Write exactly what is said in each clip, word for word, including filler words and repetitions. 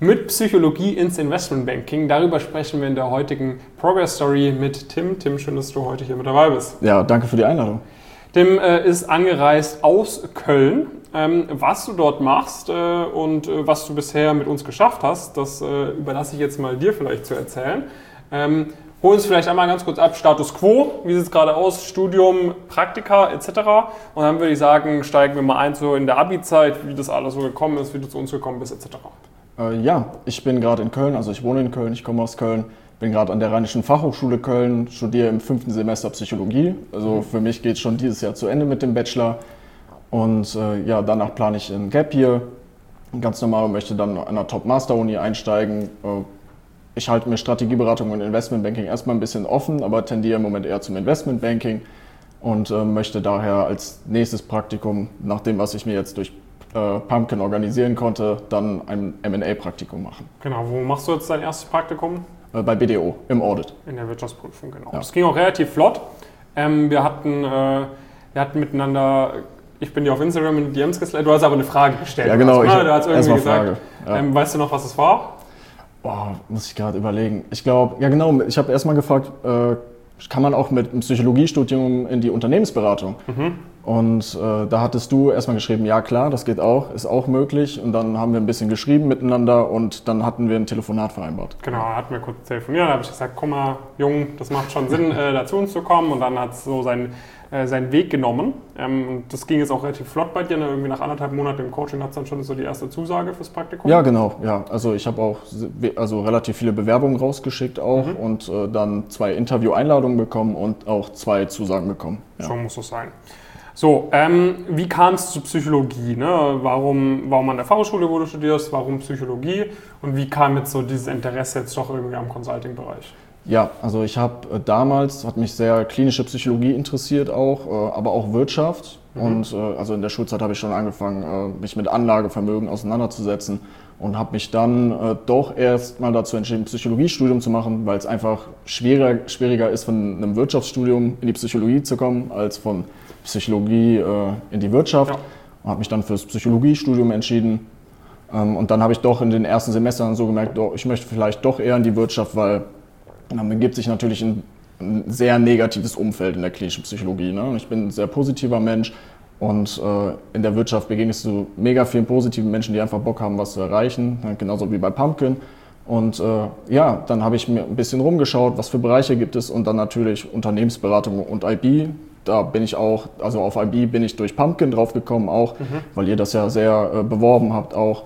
Mit Psychologie ins Investmentbanking, darüber sprechen wir in der heutigen Progress Story mit Tim. Tim, schön, dass du heute hier mit dabei bist. Ja, danke für die Einladung. Tim äh, ist angereist aus Köln. Ähm, was du dort machst äh, und äh, was du bisher mit uns geschafft hast, das äh, überlasse ich jetzt mal dir vielleicht zu erzählen. Ähm, hol uns vielleicht einmal ganz kurz ab, Status Quo, wie sieht es gerade aus, Studium, Praktika et cetera. Und dann würde ich sagen, steigen wir mal ein so in der Abi-Zeit, wie das alles so gekommen ist, wie du zu uns gekommen bist et cetera. Äh, ja, ich bin gerade in Köln, also ich wohne in Köln, ich komme aus Köln, bin gerade an der Rheinischen Fachhochschule Köln, studiere im fünften Semester Psychologie. Also mhm. für mich geht es schon dieses Jahr zu Ende mit dem Bachelor. Und äh, ja, danach plane ich ein Gap Year, ganz normal, und möchte dann an einer Top-Master-Uni einsteigen. Äh, ich halte mir Strategieberatung und Investmentbanking erstmal ein bisschen offen, aber tendiere im Moment eher zum Investmentbanking und äh, möchte daher als nächstes Praktikum, nach dem, was ich mir jetzt durch äh, Pumpkin organisieren konnte, dann ein M und A-Praktikum machen. Genau, wo machst du jetzt dein erstes Praktikum? Äh, bei B D O, im Audit. In der Wirtschaftsprüfung, genau. Ja. Das ging auch relativ flott. Ähm, wir, hatten, äh, wir hatten miteinander... Ich bin dir auf Instagram in die D Ms geslidet, du hast aber eine Frage gestellt. Ja, genau. Du hast, ne? Du hast irgendwie gesagt, Frage. Ja. Ähm, weißt du noch, was es war? Boah, muss ich gerade überlegen. Ich glaube, ja genau, ich habe erstmal gefragt, äh, kann man auch mit einem Psychologiestudium in die Unternehmensberatung? Mhm. Und äh, da hattest du erstmal geschrieben, ja klar, das geht auch, ist auch möglich. Und dann haben wir ein bisschen geschrieben miteinander und dann hatten wir ein Telefonat vereinbart. Genau, da hatten wir kurz telefoniert, da habe ich gesagt, komm mal, Jung, das macht schon Sinn, äh, da zu uns zu kommen. Und dann hat es so seinen, äh, seinen Weg genommen. Ähm, und das ging jetzt auch relativ flott bei dir, ne? Irgendwie nach anderthalb Monaten im Coaching hat es dann schon so die erste Zusage fürs Praktikum? Ja, genau, ja. Also ich habe auch also relativ viele Bewerbungen rausgeschickt auch mhm. und äh, dann zwei Interview-Einladungen bekommen und auch zwei Zusagen bekommen. Ja. So muss es sein. So, ähm, wie kam es zur Psychologie? Ne? Warum, warum an der Fachhochschule, wo du studierst, warum Psychologie? Und wie kam jetzt so dieses Interesse jetzt doch irgendwie am Consulting-Bereich? Ja, also ich habe äh, damals, hat mich sehr klinische Psychologie interessiert auch, äh, aber auch Wirtschaft. Mhm. Und äh, also in der Schulzeit habe ich schon angefangen, äh, mich mit Anlagevermögen auseinanderzusetzen und habe mich dann äh, doch erst mal dazu entschieden, ein Psychologiestudium zu machen, weil es einfach schwieriger, schwieriger ist, von einem Wirtschaftsstudium in die Psychologie zu kommen, als von Psychologie äh, in die Wirtschaft. Ja. Und habe mich dann fürs Psychologiestudium entschieden. Ähm, und dann habe ich doch in den ersten Semestern so gemerkt, doch, ich möchte vielleicht doch eher in die Wirtschaft, weil man begibt sich natürlich in ein sehr negatives Umfeld in der klinischen Psychologie. Ne? Ich bin ein sehr positiver Mensch und äh, in der Wirtschaft begegnest du mega vielen positiven Menschen, die einfach Bock haben, was zu erreichen, ne? Genauso wie bei Pumpkin. Und äh, ja, dann habe ich mir ein bisschen rumgeschaut, was für Bereiche gibt es und dann natürlich Unternehmensberatung und I B. Da bin ich auch, also auf I B bin ich durch Pumpkin drauf gekommen auch, mhm. weil ihr das ja sehr äh, beworben habt auch.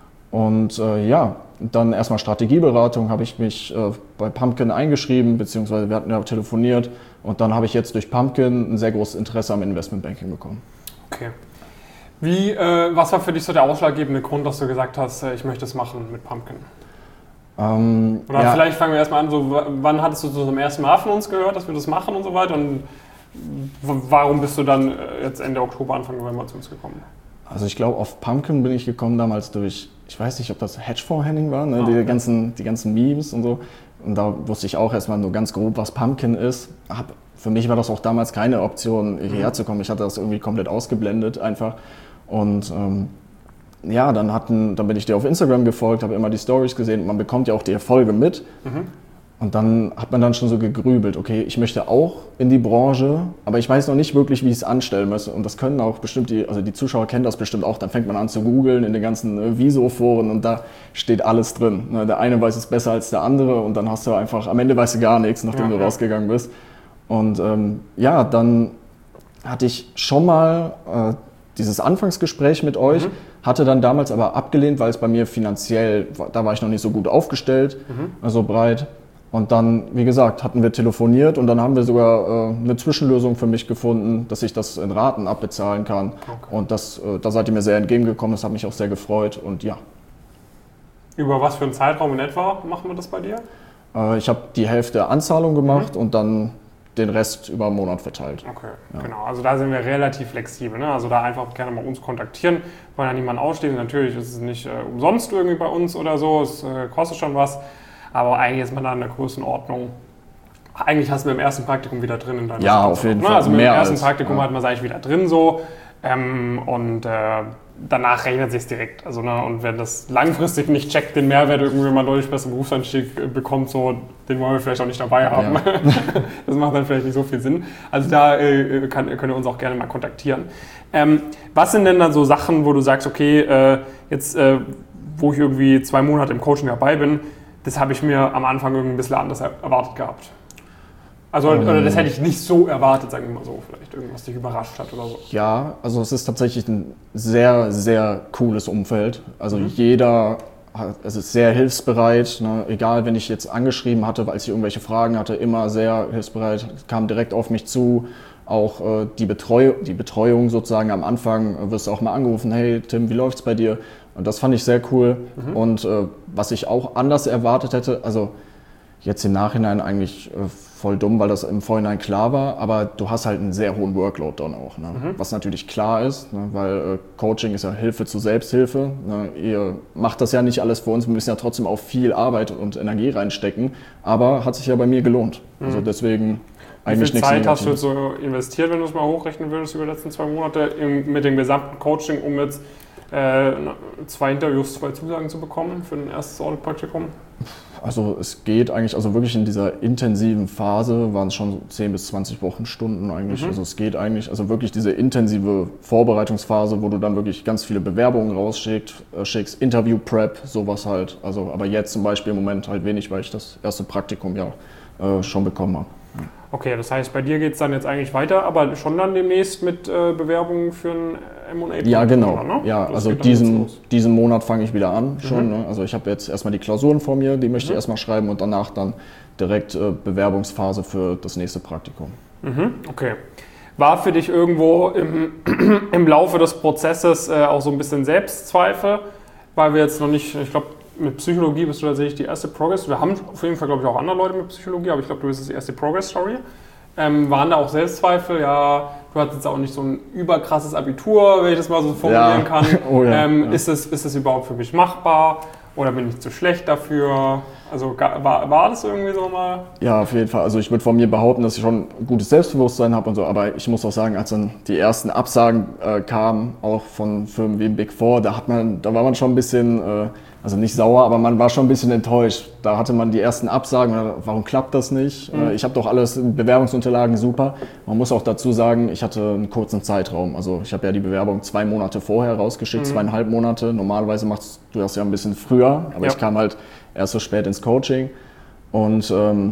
Und äh, ja, dann erstmal Strategieberatung, habe ich mich äh, bei Pumpkin eingeschrieben, beziehungsweise wir hatten ja telefoniert und dann habe ich jetzt durch Pumpkin ein sehr großes Interesse am Investmentbanking bekommen. Okay. Wie, äh, was war für dich so der ausschlaggebende Grund, dass du gesagt hast, äh, ich möchte es machen mit Pumpkin? Ähm, Oder ja. vielleicht fangen wir erstmal an, so, wann hattest du so zum ersten Mal von uns gehört, dass wir das machen und so weiter? Und warum bist du dann jetzt Ende Oktober, Anfang November zu uns gekommen? Also ich glaube, auf Pumpkin bin ich gekommen damals durch, ich weiß nicht, ob das Hedgefonds-Handling war, ne? Ah, die, okay. ganzen, die ganzen Memes und so. Und da wusste ich auch erstmal nur ganz grob, was Pumpkin ist. Hab, für mich war das auch damals keine Option, hierher zu kommen. Ich hatte das irgendwie komplett ausgeblendet einfach. Und ähm, ja, dann, hatten, dann bin ich dir auf Instagram gefolgt, habe immer die Stories gesehen. Man bekommt ja auch die Erfolge mit. Mhm. Und dann hat man dann schon so gegrübelt, okay, ich möchte auch in die Branche, aber ich weiß noch nicht wirklich, wie ich es anstellen muss. Und das können auch bestimmt, die, also die Zuschauer kennen das bestimmt auch, dann fängt man an zu googeln in den ganzen äh, Viso-Foren und da steht alles drin. Ne? Der eine weiß es besser als der andere und dann hast du einfach, am Ende weißt du gar nichts, nachdem ja, du ja. rausgegangen bist. Und ähm, ja, dann hatte ich schon mal äh, dieses Anfangsgespräch mit euch, mhm. hatte dann damals aber abgelehnt, weil es bei mir finanziell, da war ich noch nicht so gut aufgestellt, mhm. also breit. Und dann, wie gesagt, hatten wir telefoniert und dann haben wir sogar äh, eine Zwischenlösung für mich gefunden, dass ich das in Raten abbezahlen kann. Okay. Und das, äh, da seid ihr mir sehr entgegengekommen, das hat mich auch sehr gefreut und ja. Über was für einen Zeitraum in etwa machen wir das bei dir? Äh, ich habe die Hälfte Anzahlung gemacht mhm. und dann den Rest über einen Monat verteilt. Okay, ja. Genau. Also da sind wir relativ flexibel. Ne? Also da einfach gerne mal uns kontaktieren, wollen ja niemanden ausschließen. Natürlich ist es nicht äh, umsonst irgendwie bei uns oder so, es äh, kostet schon was. Aber eigentlich ist man da in der Größenordnung. Eigentlich hast du mit dem ersten Praktikum wieder drin in deiner Ja, auf jeden ne? Fall. Also mit Mehr dem ersten als, Praktikum ja. hat man es eigentlich wieder drin so. Ähm, und äh, danach rechnet sich direkt. Also, ne, und wer das langfristig nicht checkt, den Mehrwert irgendwie, wenn man deutlich besseren Berufseinstieg bekommt, so, den wollen wir vielleicht auch nicht dabei haben. Ja. Das macht dann vielleicht nicht so viel Sinn. Also da äh, kann, könnt ihr uns auch gerne mal kontaktieren. Ähm, was sind denn dann so Sachen, wo du sagst, okay, äh, jetzt, äh, wo ich irgendwie zwei Monate im Coaching dabei bin, das habe ich mir am Anfang irgendwie ein bisschen anders erwartet gehabt? Also, ähm, oder das hätte ich nicht so erwartet, sagen wir mal so, vielleicht irgendwas dich überrascht hat oder so. Ja, also es ist tatsächlich ein sehr, sehr cooles Umfeld. Also mhm. jeder hat, es ist sehr hilfsbereit, ne? Egal, wenn ich jetzt angeschrieben hatte, als ich irgendwelche Fragen hatte, immer sehr hilfsbereit, kam direkt auf mich zu. Auch äh, die, Betreu die Betreuung sozusagen am Anfang, äh, wirst du auch mal angerufen, hey Tim, wie läuft's bei dir? Und das fand ich sehr cool. Mhm. Und äh, was ich auch anders erwartet hätte, also jetzt im Nachhinein eigentlich äh, voll dumm, weil das im Vorhinein klar war, aber du hast halt einen sehr hohen Workload dann auch, ne? Mhm. Was natürlich klar ist, ne? Weil äh, Coaching ist ja Hilfe zur Selbsthilfe. Ne? Ihr macht das ja nicht alles für uns, wir müssen ja trotzdem auch viel Arbeit und Energie reinstecken, aber hat sich ja bei mir gelohnt. Mhm. Also deswegen eigentlich nichts. Wie viel Zeit hast du jetzt so investiert, wenn du es mal hochrechnen würdest über die letzten zwei Monate im, mit dem gesamten Coaching, um jetzt äh, zwei Interviews, zwei Zusagen zu bekommen für ein erstes Audit-Praktikum? Also es geht eigentlich, also wirklich in dieser intensiven Phase waren es schon zehn bis zwanzig Wochenstunden eigentlich. Mhm. Also es geht eigentlich, also wirklich diese intensive Vorbereitungsphase, wo du dann wirklich ganz viele Bewerbungen rausschickst, äh, schickst, Interview-Prep, sowas halt. Also aber jetzt zum Beispiel im Moment halt wenig, weil ich das erste Praktikum ja äh, schon bekommen habe. Okay, das heißt, bei dir geht es dann jetzt eigentlich weiter, aber schon dann demnächst mit äh, Bewerbungen für ein M und A? Ja, genau. Oder, ne? Ja, das also diesen, diesen Monat fange ich wieder an schon. Mhm. Ne? Also ich habe jetzt erstmal die Klausuren vor mir, die möchte mhm. ich erstmal schreiben und danach dann direkt äh, Bewerbungsphase für das nächste Praktikum. Mhm. Okay. War für dich irgendwo im, im Laufe des Prozesses äh, auch so ein bisschen Selbstzweifel, weil wir jetzt noch nicht, ich glaube, mit Psychologie bist du tatsächlich die erste Progress. Wir haben auf jeden Fall, glaube ich, auch andere Leute mit Psychologie, aber ich glaube, du bist die erste Progress-Story. Ähm, waren da auch Selbstzweifel? Ja, du hattest jetzt auch nicht so ein überkrasses Abitur, wenn ich das mal so formulieren ja. kann. Oh ja, ähm, ja. Ist, das, ist das überhaupt für mich machbar? Oder bin ich zu schlecht dafür? Also war, war das irgendwie so mal? Ja, auf jeden Fall. Also ich würde von mir behaupten, dass ich schon ein gutes Selbstbewusstsein habe und so. Aber ich muss auch sagen, als dann die ersten Absagen äh, kamen, auch von Firmen wie Big Four, da hat man, da war man schon ein bisschen, äh, also nicht sauer, aber man war schon ein bisschen enttäuscht. Da hatte man die ersten Absagen. Warum klappt das nicht? Mhm. Äh, ich habe doch alles, Bewerbungsunterlagen super. Man muss auch dazu sagen, ich hatte einen kurzen Zeitraum. Also ich habe ja die Bewerbung zwei Monate vorher rausgeschickt, mhm. zweieinhalb Monate. Normalerweise machst du das ja ein bisschen früher, aber ja. ich kam halt erst so spät ins Coaching und ähm,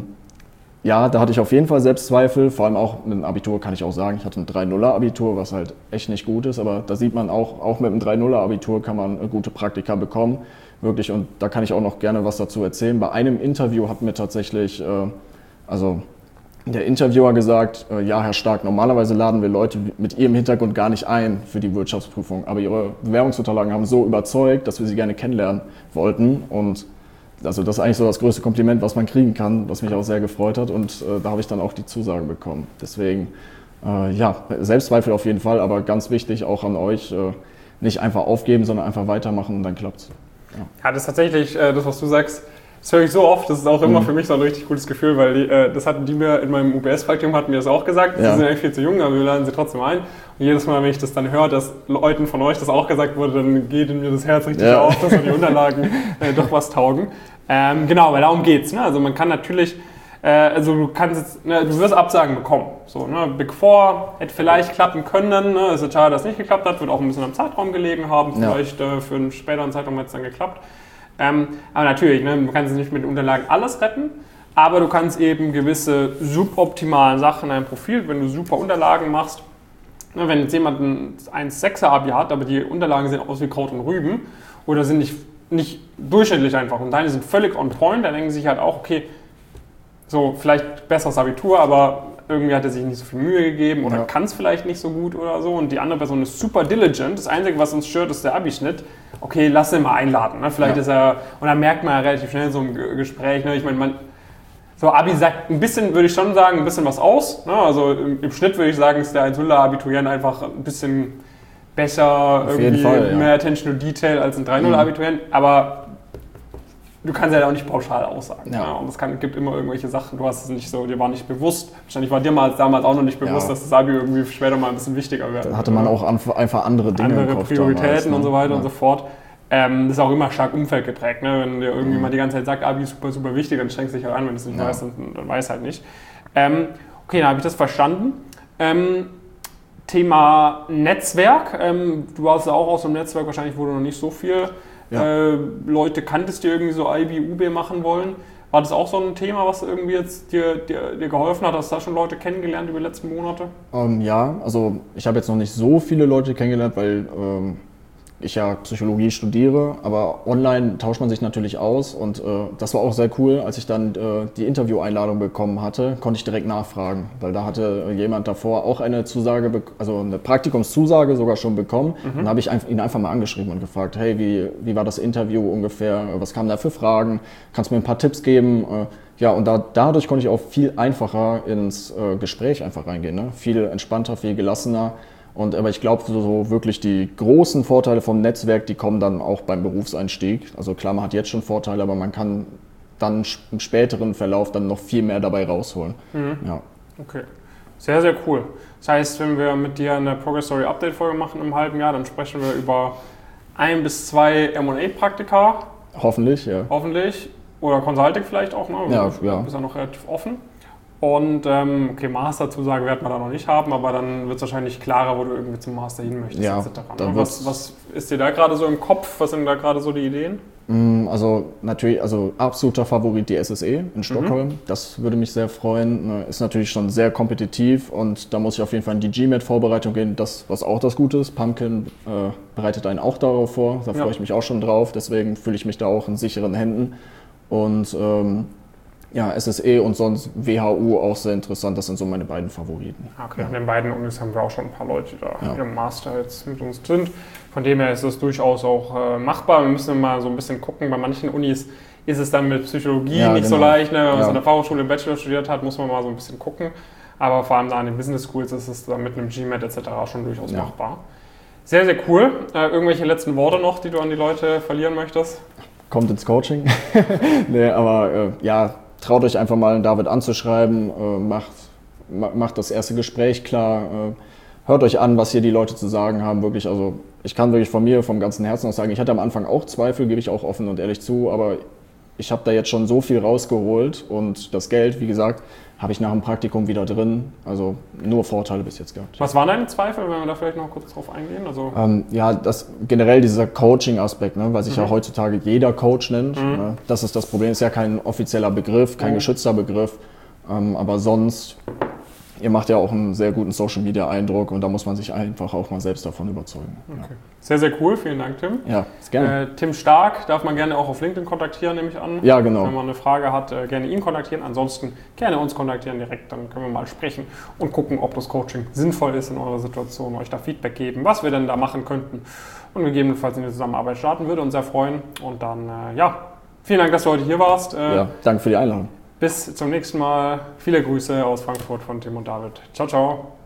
ja, da hatte ich auf jeden Fall Selbstzweifel, vor allem auch mit dem Abitur kann ich auch sagen, ich hatte ein drei Komma null Abitur, was halt echt nicht gut ist, aber da sieht man auch, auch mit einem drei Komma null Abitur kann man gute Praktika bekommen, wirklich, und da kann ich auch noch gerne was dazu erzählen. Bei einem Interview hat mir tatsächlich, äh, also der Interviewer gesagt, äh, ja Herr Stark, normalerweise laden wir Leute mit Ihrem Hintergrund gar nicht ein für die Wirtschaftsprüfung, aber Ihre Bewerbungsunterlagen haben so überzeugt, dass wir Sie gerne kennenlernen wollten, und also das ist eigentlich so das größte Kompliment, was man kriegen kann, was mich auch sehr gefreut hat, und äh, da habe ich dann auch die Zusage bekommen. Deswegen, äh, ja, Selbstzweifel auf jeden Fall, aber ganz wichtig auch an euch, äh, nicht einfach aufgeben, sondern einfach weitermachen und dann klappt's. Ja, ja, das ist tatsächlich, äh, das was du sagst, das höre ich so oft, das ist auch immer mhm. für mich so ein richtig gutes Gefühl, weil die, äh, das hatten die mir in meinem U B S-Praktikum hatten mir das auch gesagt, ja. Sie sind eigentlich viel zu jung, aber wir laden sie trotzdem ein. Und jedes Mal, wenn ich das dann höre, dass Leuten von euch das auch gesagt wurde, dann geht in mir das Herz richtig ja. auf, dass die Unterlagen äh, doch was taugen. Ähm, genau, weil darum geht's. Ne? Also man kann natürlich, äh, also du kannst jetzt, ne, du wirst Absagen bekommen. So, ne? Big Four hätte vielleicht klappen können, ne? Es ist schade, dass es nicht geklappt hat, wird auch ein bisschen am Zeitraum gelegen haben, vielleicht ja. äh, für einen späteren Zeitraum hat es dann geklappt. Ähm, aber natürlich, ne, du kannst nicht mit den Unterlagen alles retten, aber du kannst eben gewisse suboptimalen Sachen in deinem Profil, wenn du super Unterlagen machst, ne, wenn jetzt jemand ein eins Komma sechser Abi hat, aber die Unterlagen sehen aus wie Kraut und Rüben oder sind nicht, nicht durchschnittlich einfach und deine sind völlig on point, dann denken sie sich halt auch, okay, so vielleicht besseres Abitur, aber irgendwie hat er sich nicht so viel Mühe gegeben oder ja. kann es vielleicht nicht so gut oder so, und die andere Person ist super diligent. Das Einzige, was uns stört, ist der Abischnitt. Okay, lass ihn mal einladen. Ne? Vielleicht ja. ist er, und dann merkt man ja relativ schnell so im Gespräch, ne? Ich meine, man, so Abi sagt ein bisschen, würde ich schon sagen, ein bisschen was aus. Ne? Also im, im Schnitt würde ich sagen, ist der eins Komma null Abiturient einfach ein bisschen besser, auf irgendwie Fall, ja. mehr Attention to Detail als ein drei Komma null Abiturient, aber du kannst ja auch nicht pauschal aussagen. Ja. Ja, und es kann, gibt immer irgendwelche Sachen, du hast es nicht so, dir war nicht bewusst. Wahrscheinlich war dir mal damals auch noch nicht bewusst, ja. dass das Abi irgendwie später mal ein bisschen wichtiger wird. Da hatte man auch einfach andere Dinge andere im Kopf Prioritäten damals, ne? und so weiter ja. und so fort. Ähm, das ist auch immer stark umfeldgeprägt. Ne? Wenn dir irgendwie mhm. mal die ganze Zeit sagt, Abi ist super, super wichtig, dann strengst du dich halt an, wenn du es nicht ja. weißt, dann, dann weiß halt nicht. Ähm, okay, dann habe ich das verstanden. Ähm, Thema Netzwerk. Ähm, du warst ja auch aus dem Netzwerk, wahrscheinlich wurde noch nicht so viel ja. äh, Leute kanntest, die irgendwie so I B, U B machen wollen. War das auch so ein Thema, was irgendwie jetzt dir, dir, dir geholfen hat? Hast du da schon Leute kennengelernt über die letzten Monate? Ähm, ja, also ich habe jetzt noch nicht so viele Leute kennengelernt, weil ähm, ich ja Psychologie studiere, aber online tauscht man sich natürlich aus und äh, das war auch sehr cool. Als ich dann äh, die Intervieweinladung bekommen hatte, konnte ich direkt nachfragen, weil da hatte jemand davor auch eine Zusage, also eine Praktikumszusage sogar schon bekommen. Mhm. Dann habe ich ihn einfach mal angeschrieben und gefragt, hey, wie, wie war das Interview ungefähr, was kamen da für Fragen, kannst du mir ein paar Tipps geben? Äh, ja, und da, dadurch konnte ich auch viel einfacher ins äh, Gespräch einfach reingehen, ne? Viel entspannter, viel gelassener. Und, aber ich glaube, so, so wirklich die großen Vorteile vom Netzwerk, die kommen dann auch beim Berufseinstieg. Also klar, man hat jetzt schon Vorteile, aber man kann dann im späteren Verlauf dann noch viel mehr dabei rausholen. Mhm. Ja. Okay, sehr, sehr cool. Das heißt, wenn wir mit dir eine Progress Story Update Folge machen im halben Jahr, dann sprechen wir über ein bis zwei M und A-Praktika. Hoffentlich, ja. Hoffentlich. Oder Consulting vielleicht auch, ne? Ja, du ja. bist ja noch relativ offen. Und ähm, okay, Masterzusage werden wir da noch nicht haben, aber dann wird es wahrscheinlich klarer, wo du irgendwie zum Master hin möchtest, ja, et cetera. Ne? Was, was ist dir da gerade so im Kopf? Was sind da gerade so die Ideen? Also natürlich, also absoluter Favorit die S S E in Stockholm. Mhm. Das würde mich sehr freuen. Ist natürlich schon sehr kompetitiv und da muss ich auf jeden Fall in die GMAT-Vorbereitung gehen. Das, was auch das Gute ist. Pumpkin äh, bereitet einen auch darauf vor. Da ja. freue ich mich auch schon drauf. Deswegen fühle ich mich da auch in sicheren Händen. Und ähm, ja, S S E und sonst W H U auch sehr interessant. Das sind so meine beiden Favoriten. Okay, ja. in den beiden Unis haben wir auch schon ein paar Leute, die da ja. im Master jetzt mit uns sind. Von dem her ist es durchaus auch äh, machbar. Wir müssen mal so ein bisschen gucken. Bei manchen Unis ist es dann mit Psychologie ja, nicht genau. so leicht. Ne? Wenn man ja. so eine Fachhochschule Bachelor studiert hat, muss man mal so ein bisschen gucken. Aber vor allem da an den Business Schools ist es dann mit einem GMAT et cetera schon durchaus ja. machbar. Sehr, sehr cool. Äh, irgendwelche letzten Worte noch, die du an die Leute verlieren möchtest? Kommt ins Coaching. nee, aber äh, ja, traut euch einfach mal, David anzuschreiben, äh, macht, macht das erste Gespräch klar, äh, hört euch an, was hier die Leute zu sagen haben. Wirklich, also ich kann wirklich von mir, vom ganzen Herzen aus sagen, ich hatte am Anfang auch Zweifel, gebe ich auch offen und ehrlich zu, aber ich habe da jetzt schon so viel rausgeholt und das Geld, wie gesagt, habe ich nach dem Praktikum wieder drin. Also nur Vorteile bis jetzt gehabt. Was waren deine Zweifel, wenn wir da vielleicht noch kurz drauf eingehen? Also ähm, ja, das generell dieser Coaching-Aspekt, ne, weil sich mhm. ja heutzutage jeder Coach nennt. Mhm. Ne, das ist das Problem. Ist ja kein offizieller Begriff, kein mhm. geschützter Begriff. Ähm, aber sonst, ihr macht ja auch einen sehr guten Social-Media-Eindruck und da muss man sich einfach auch mal selbst davon überzeugen. Okay. Ja. Sehr, sehr cool. Vielen Dank, Tim. Ja, ist gerne. Äh, Tim Stark darf man gerne auch auf LinkedIn kontaktieren, nehme ich an. Ja, genau. Wenn man eine Frage hat, äh, gerne ihn kontaktieren. Ansonsten gerne uns kontaktieren direkt, dann können wir mal sprechen und gucken, ob das Coaching sinnvoll ist in eurer Situation, euch da Feedback geben, was wir denn da machen könnten und gegebenenfalls in die Zusammenarbeit starten. Würde uns sehr freuen. Und dann, äh, ja, vielen Dank, dass du heute hier warst. Äh, ja, danke für die Einladung. Bis zum nächsten Mal. Viele Grüße aus Frankfurt von Tim und David. Ciao, ciao.